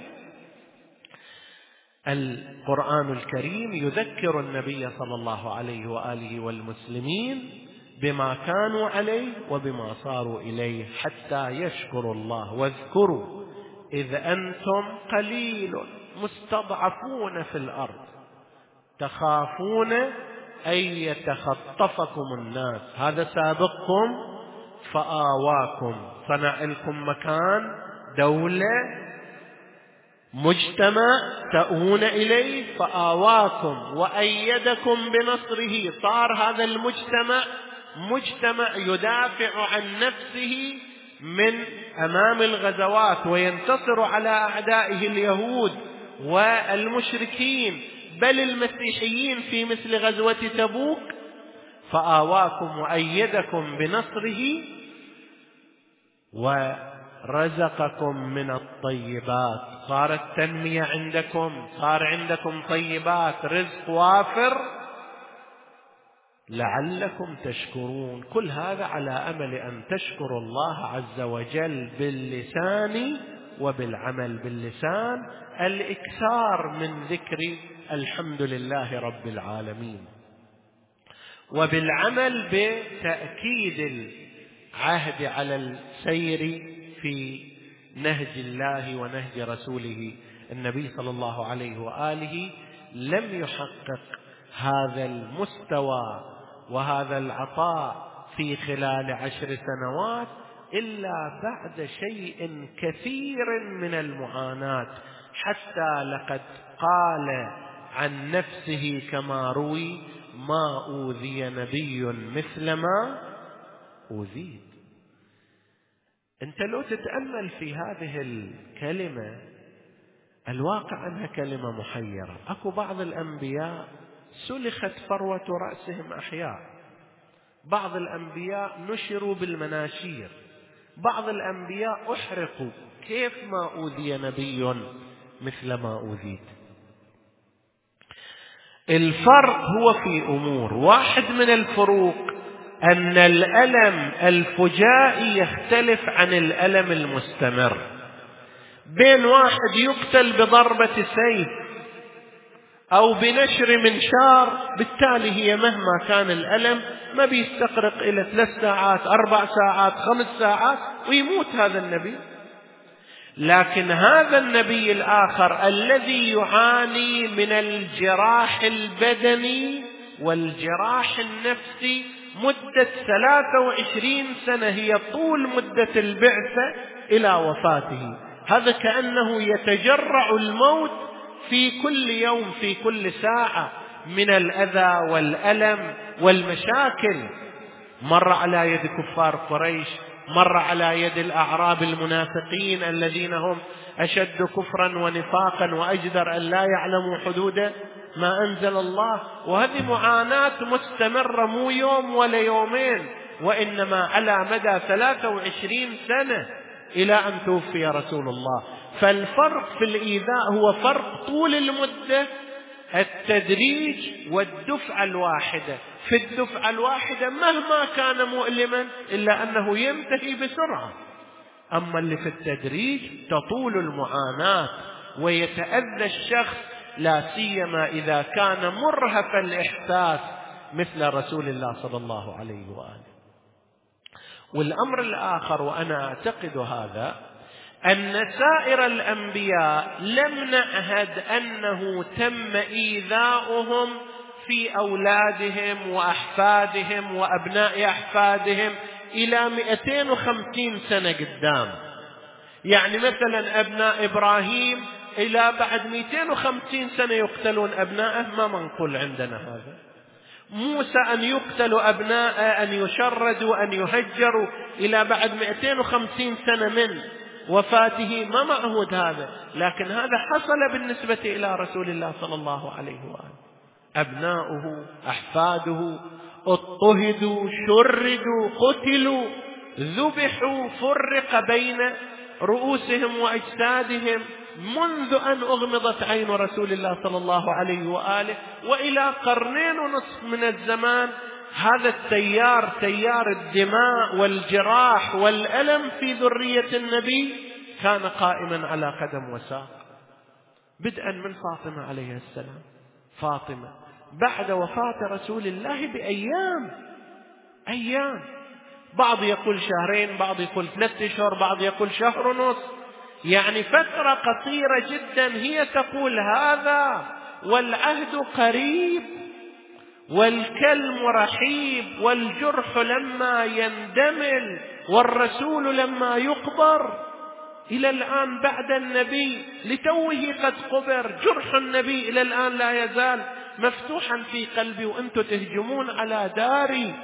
القرآن الكريم يذكر النبي صلى الله عليه وآله والمسلمين بما كانوا عليه وبما صاروا إليه حتى يشكروا الله. واذكروا إذ أنتم قليل مستضعفون في الأرض تخافون أن يتخطفكم الناس، هذا سابقكم فآواكم، صنع لكم مكان، دولة، مجتمع تأوون إليه، فآواكم وأيدكم بنصره. صار هذا المجتمع مجتمع يدافع عن نفسه من أمام الغزوات وينتصر على أعدائه اليهود والمشركين بل المسيحيين في مثل غزوة تبوك. فآواكم وأيدكم بنصره ورزقكم من الطيبات. صارت تنمية عندكم، صار عندكم طيبات، رزق وافر لعلكم تشكرون. كل هذا على أمل أن تشكروا الله عز وجل باللسان وبالعمل. باللسان الإكثار من ذكر الحمد لله رب العالمين، وبالعمل بتأكيد العهد على السير في نهج الله ونهج رسوله. النبي صلى الله عليه وآله لم يحقق هذا المستوى وهذا العطاء في خلال 10 سنوات إلا بعد شيء كثير من المعاناة، حتى لقد قال عن نفسه كما روي: ما أوذي نبي مثل ما أوذيت. أنت لو تتأمل في هذه الكلمة، الواقع أنها كلمة محيرة. أكو بعض الأنبياء سلخت فروة رأسهم أحياء، بعض الأنبياء نشروا بالمناشير، بعض الأنبياء أحرقوا. كيف ما أوذي نبي مثل ما أوذيت؟ الفرق هو في أمور. واحد من الفروق أن الألم الفجائي يختلف عن الألم المستمر. بين واحد يقتل بضربة سيف أو بنشر منشار، بالتالي هي مهما كان الألم ما بيستغرق إلى 3 ساعات 4 ساعات 5 ساعات ويموت هذا النبي. لكن هذا النبي الآخر الذي يعاني من الجراح البدني والجراح النفسي مدة 23 سنة، هي طول مدة البعثة إلى وفاته. هذا كأنه يتجرع الموت في كل يوم في كل ساعة من الأذى والألم والمشاكل. مر على يد كفار قريش، مر على يد الأعراب المنافقين الذين هم أشد كفرا ونفاقا وأجدر أن لا يعلموا حدود ما أنزل الله. وهذه معاناة مستمرة، مو يوم ولا يومين، وإنما على مدى 23 سنة إلى أن توفي رسول الله. فالفرق في الإيذاء هو فرق طول المدة، التدريج والدفعة الواحدة. في الدفعة الواحدة مهما كان مؤلما إلا أنه ينتهي بسرعة، أما اللي في التدريج تطول المعاناة ويتأذى الشخص، لا سيما إذا كان مرهف الإحساس مثل رسول الله صلى الله عليه وآله. والأمر الآخر، وأنا أعتقد هذا، أن سائر الأنبياء لم نعهد أنه تم إيذاؤهم في أولادهم وأحفادهم وأبناء أحفادهم إلى 250 سنة قدام. يعني مثلا أبناء إبراهيم إلى بعد 250 سنة يقتلون أبناءه، ما منقول عندنا هذا. موسى أن يقتلوا أبناء، أن يشردوا، أن يهجروا إلى بعد 250 سنة من وفاته، ما معهود هذا. لكن هذا حصل بالنسبة إلى رسول الله صلى الله عليه وآله. أبناؤه أحفاده اضطهدوا، شردوا، قتلوا، ذبحوا، فرق بين رؤوسهم وأجسادهم منذ أن أغمضت عين رسول الله صلى الله عليه وآله وإلى 1.5 قرن من الزمان. هذا التيار، تيار الدماء والجراح والألم في ذرية النبي، كان قائما على قدم وساق، بدءا من فاطمة عليه السلام. فاطمة بعد وفاة رسول الله بأيام، بعض يقول 2 شهر، بعض يقول 3 أشهر، بعض يقول 1.5 شهر، يعني فترة قصيرة جدا. هي تقول هذا والعهد قريب والكلم رحيب، والجرح لما يندمل والرسول لما يقبر إلى الآن بعد النبي لتوه قد قبر، جرح النبي إلى الآن لا يزال مفتوحا في قلبي، وأنتم تهجمون على داري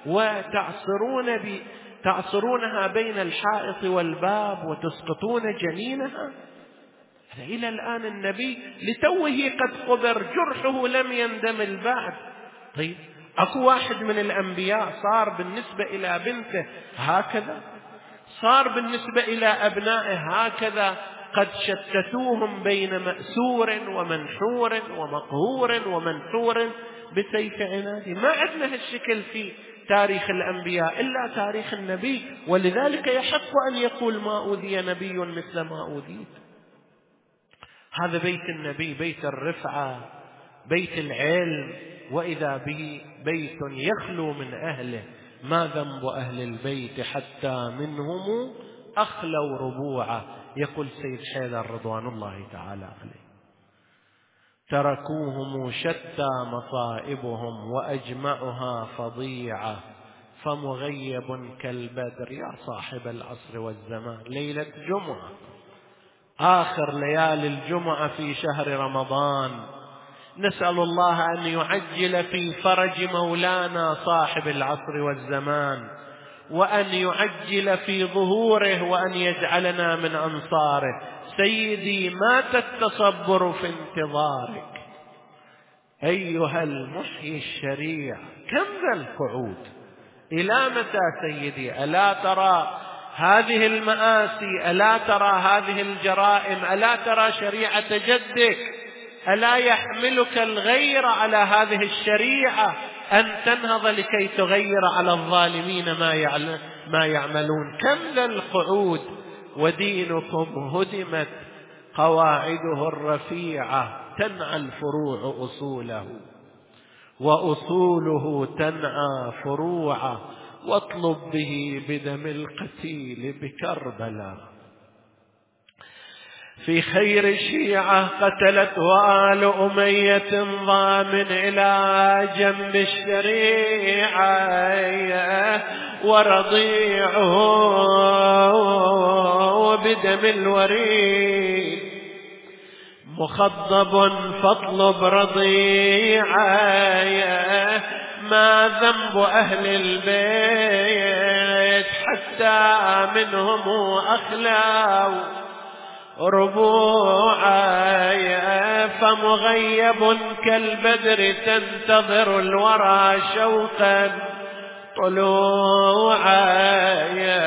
تعصرونها بين الحائط والباب وتسقطون جنينها. إلى الآن النبي لتوه قد قبر، جرحه لم يندمل بعد. طيب أكو واحد من الأنبياء صار بالنسبة إلى بنته هكذا، صار بالنسبة إلى أبنائه هكذا، قد شتتوهم بين مأسور ومنحور ومقهور ومنحور بسيف عناد. ما عندنا هالشكل في تاريخ الأنبياء إلا تاريخ النبي، ولذلك يحق أن يقول ما أوذي نبي مثل ما أوذيت. هذا بيت النبي، بيت الرفعة، بيت العلم، وإذا به بيت يخلو من أهله. ما ذنب أهل البيت حتى منهم أخلوا ربوعه، يقول سيد حيدر رضوان الله تعالى عليه: تركوهم شتى مصائبهم وأجمعها فظيعة، فمغيب كالبدر يا صاحب العصر والزمان. ليلة جمعة، آخر ليالي الجمعة في شهر رمضان، نسأل الله أن يعجل في فرج مولانا صاحب العصر والزمان، وأن يعجل في ظهوره، وأن يجعلنا من أنصاره. سيدي مات التصبر في انتظارك أيها المحيي الشريع، كم ذا القعود إلى متى سيدي؟ ألا ترى هذه المآسي؟ ألا ترى هذه الجرائم؟ ألا ترى شريعة جدك؟ ألا يحملك الغير على هذه الشريعة أن تنهض لكي تغير على الظالمين ما يعملون؟ كم ذا القعود ودينكم هدمت قواعده الرفيعة، تنعى الفروع أصوله وأصوله تنعى فروعه، واطلب به بدم القتيل بكربلاء. في خير شيعة قتلته آل أمية ضامن إلى جنب الشريعة، ورضيعه بدم الوريد مخضب، فاطلب رضيعه. ما ذنب أهل البيت حتى منهم أخلاوا ربوعا، فمغيب كالبدر تنتظر الورى شوقا طلوعا،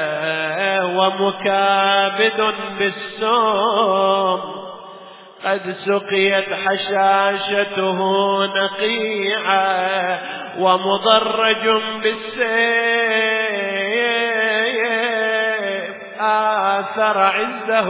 ومكابد بالسوم قد سقيت حشاشته نقيعا، ومضرج بالسيف آثر عزه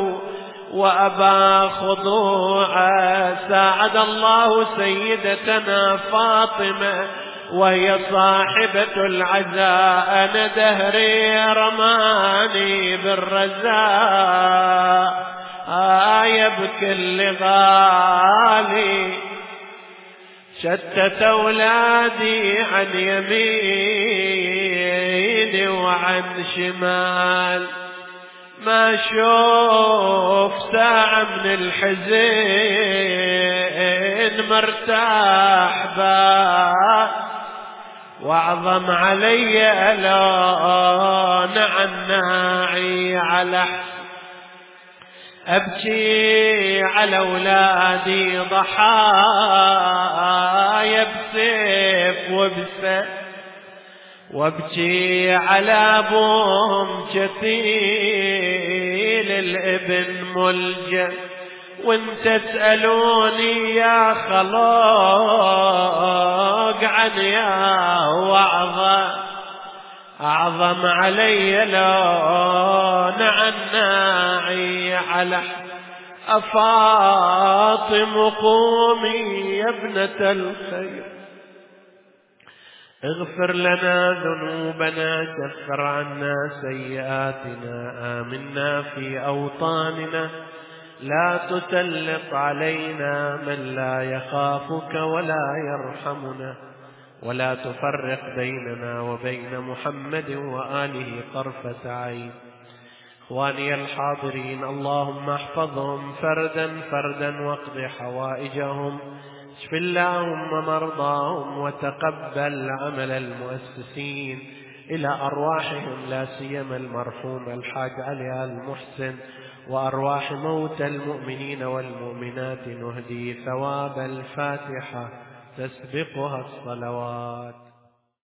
وأبى خضوعا. ساعد الله سيدتنا فاطمة وهي صاحبة العزاء، أنا دهري رماني بالرزاء، يبكي اللغالي شتت أولادي عن يمين وعن شمال، ما شوف ساعة من الحزين مرتاح بال، واعظم علي ألون عناعي على أبكي على أولادي ضحايا بسيف وبسيف، وابكي على أبوهم كثيل الابن ملجأ، وانت تسألوني يا خلوق عن يا وعظة، أعظم علي لون عناعي على أفاطم قومي يا ابنة الخير، اغفر لنا ذنوبنا، كفر عنا سيئاتنا، آمنا في أوطاننا، لا تسلط علينا من لا يخافك ولا يرحمنا، ولا تفرق بيننا وبين محمد وآله طرفة عين. إخواني الحاضرين، اللهم احفظهم فردا فردا واقض حوائجهم، اشف اللهم مرضاهم، وتقبل عمل المؤسسين إلى أرواحهم، لا سيما المرحوم الحاج علي المحسن، وأرواح موتى المؤمنين والمؤمنات، نهدي ثواب الفاتحة تسبقها الصلوات.